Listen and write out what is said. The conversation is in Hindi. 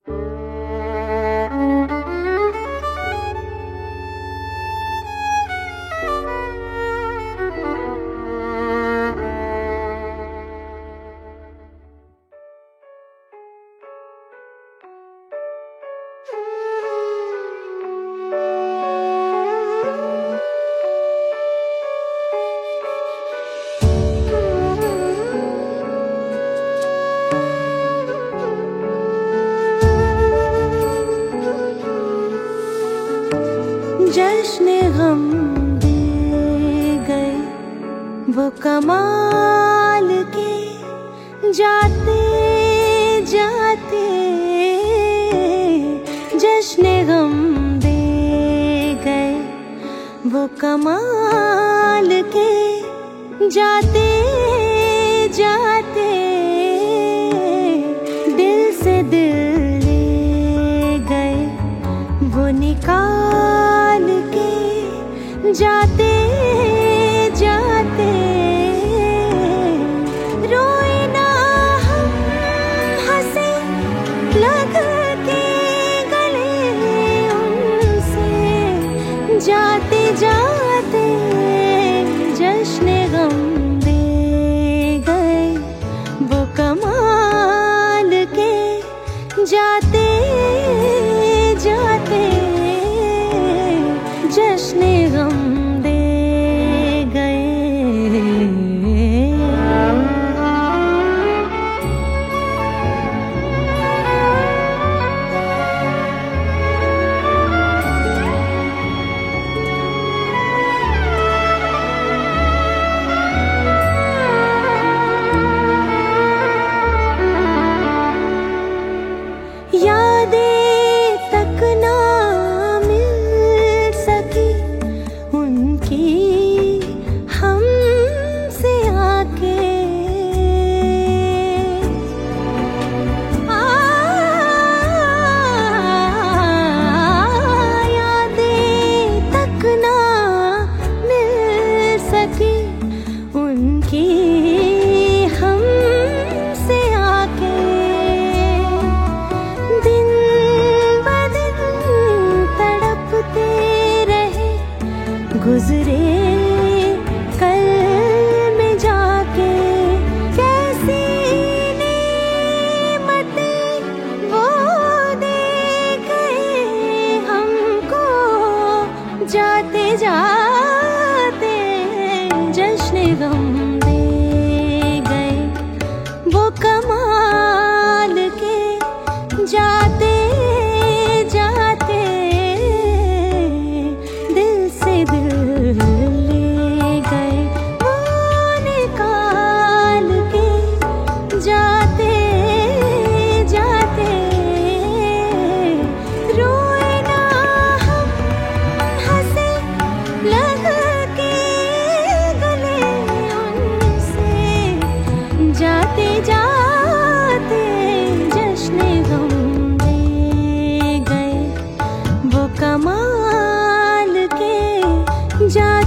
जश्न हम दे गए वो कमाल के, जाते जाते जश्न हम दे गए वो कमाल के, जाते जाते दिल से दिल ले गए वो निकाल के, जाते जाते रोए ना हम हंसे लग के गले उनसे, जाते जाते जश्न गम दे गए वो कमाल के, जाते जाते जश्न गम दे गए। यादें तक ना मिल सकी उनकी हमसे आके, यादें तक ना मिल सकी उनकी हमसे आके, दिन ब दिन तड़पते रहे गुजरे कल में जाके, कैसी नेमतें वो दे गए हमको, जाते जाते जश्न गम दे गए वो कमाल के, जाते जाते दिल से दिल ले गए वो निकाल के, जाते जाते रोए ना हम हंसे लग के गले उनसे, जाते जाते जश्न गम दे गए वो कमाल के, जाते